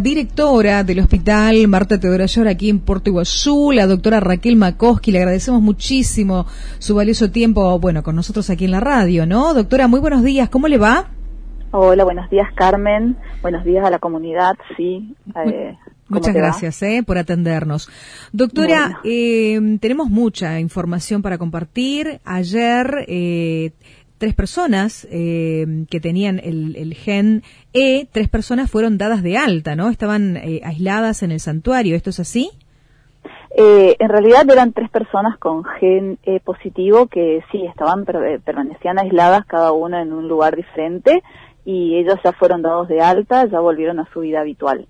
directora del Hospital Marta Teodoro Ayer aquí en Puerto Iguazú, la doctora Raquel Makoski. Le agradecemos muchísimo su valioso tiempo, bueno, con nosotros aquí en la radio, ¿no? Doctora, muy buenos días, ¿cómo le va? Hola, buenos días, Carmen. Buenos días a la comunidad, sí. Muchas gracias por atendernos. Doctora, bueno, tenemos mucha información para compartir. Ayer 3 personas que tenían el gen E, 3 personas fueron dadas de alta, ¿no? Estaban aisladas en el santuario, ¿esto es así? En realidad eran 3 personas con gen E positivo que sí estaban, permanecían aisladas cada una en un lugar diferente, y ellos ya fueron dados de alta, ya volvieron a su vida habitual.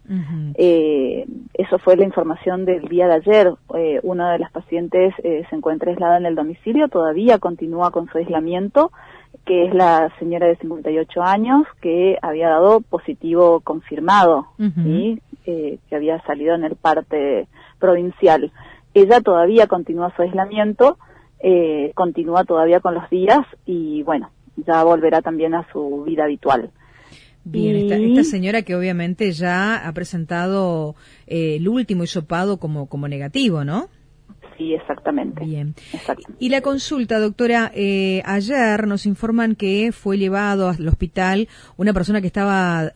Eso fue la información del día de ayer. Una de las pacientes se encuentra aislada en el domicilio, todavía continúa con su aislamiento, que es la señora de 58 años que había dado positivo confirmado, ¿sí? Que había salido en el parte provincial. Ella todavía continúa su aislamiento, continúa todavía con los días y bueno, ya volverá también a su vida habitual. Bien, esta señora que obviamente ya ha presentado el último hisopado como negativo, ¿no? Sí, exactamente. Bien. Y la consulta, doctora, ayer nos informan que fue llevado al hospital una persona que estaba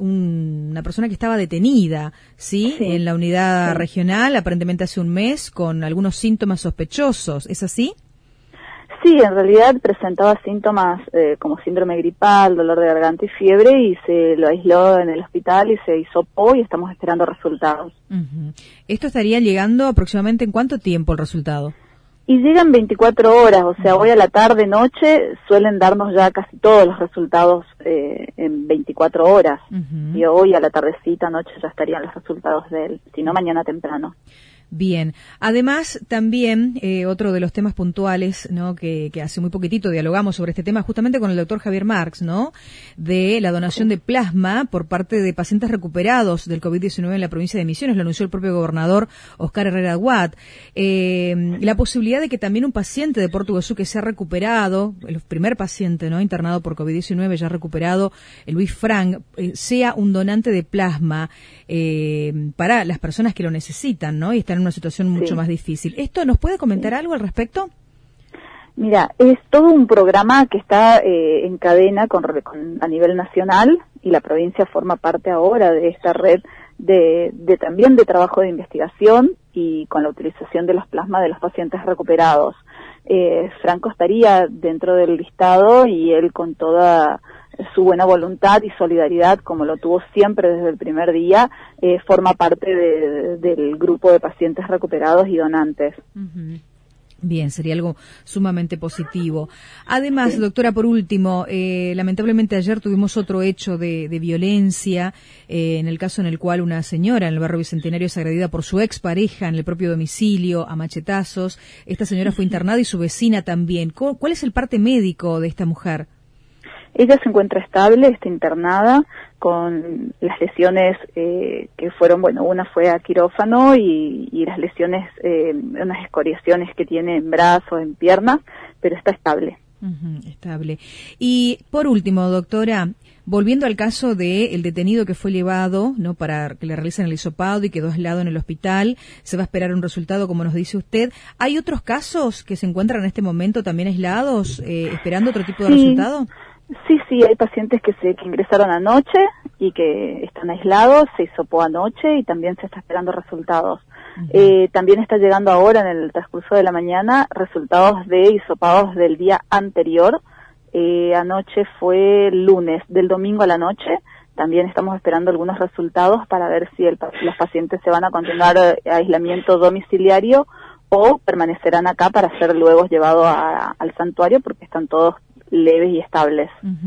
detenida, ¿sí? En la unidad regional, aparentemente hace un mes, con algunos síntomas sospechosos, ¿es así? Sí, en realidad presentaba síntomas como síndrome gripal, dolor de garganta y fiebre, y se lo aisló en el hospital y se hisopó y estamos esperando resultados. ¿Esto estaría llegando aproximadamente en cuánto tiempo el resultado? Y llegan 24 horas, o sea, hoy a la tarde, noche, suelen darnos ya casi todos los resultados en 24 horas. Y hoy a la tardecita, noche, ya estarían los resultados de él, si no mañana temprano. Bien. Además, también otro de los temas puntuales, ¿no? Que hace muy poquitito dialogamos sobre este tema justamente con el doctor Javier Marx, ¿no? De la donación de plasma por parte de pacientes recuperados del COVID-19 en la provincia de Misiones, lo anunció el propio gobernador Oscar Herrera Watt. La posibilidad de que también un paciente de Puerto Iguazú que se ha recuperado, el primer paciente, ¿no? Internado por COVID-19 ya recuperado, el Luis Frank, sea un donante de plasma para las personas que lo necesitan, ¿no? Y están en una situación mucho más difícil. ¿Esto nos puede comentar algo al respecto? Mira, es todo un programa que está en cadena a nivel nacional, y la provincia forma parte ahora de esta red también de trabajo de investigación y con la utilización de los plasmas de los pacientes recuperados. Franco estaría dentro del listado, y él, con toda su buena voluntad y solidaridad, como lo tuvo siempre desde el primer día, forma parte del grupo de pacientes recuperados y donantes. Bien, sería algo sumamente positivo. Además, doctora, por último, lamentablemente ayer tuvimos otro hecho de violencia, en el caso en el cual una señora en el barrio Bicentenario es agredida por su expareja en el propio domicilio a machetazos. Esta señora fue internada y su vecina también. ¿Cuál es el parte médico de esta mujer? Ella se encuentra estable, está internada con las lesiones que fueron, bueno, una fue a quirófano y las lesiones, unas escoriaciones que tiene en brazos, en piernas, pero está estable. Estable. Y por último, doctora, volviendo al caso del detenido que fue llevado, ¿no? Para que le realicen el hisopado y quedó aislado en el hospital, se va a esperar un resultado, como nos dice usted. ¿Hay otros casos que se encuentran en este momento también aislados, esperando otro tipo de resultado? Sí, hay pacientes que ingresaron anoche y que están aislados, se hisopó anoche y también se está esperando resultados. También está llegando ahora, en el transcurso de la mañana, resultados de hisopados del día anterior. Anoche fue el lunes, del domingo a la noche. También estamos esperando algunos resultados para ver si los pacientes se van a continuar a aislamiento domiciliario o permanecerán acá para ser luego llevados al santuario, porque están todos leves y estables.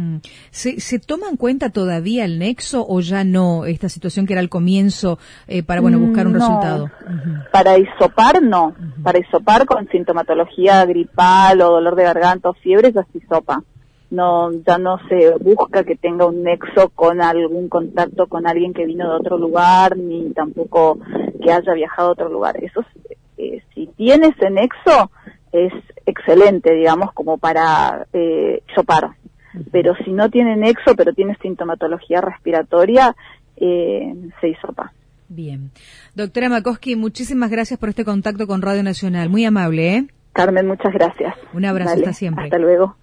¿Se toma en cuenta todavía el nexo o ya no, esta situación que era al comienzo, para buscar un resultado? Para hisopar no, para hisopar con sintomatología gripal o dolor de garganta o fiebre ya se hisopa. No, ya no se busca que tenga un nexo con algún contacto con alguien que vino de otro lugar, ni tampoco que haya viajado a otro lugar. Eso, si tiene ese nexo, es excelente, digamos, como para hisopar. Pero si no tiene nexo, pero tiene sintomatología respiratoria, se hisopa. Bien. Doctora Makoski, muchísimas gracias por este contacto con Radio Nacional. Muy amable, ¿eh? Carmen, muchas gracias. Un abrazo, Dale, hasta siempre. Hasta luego.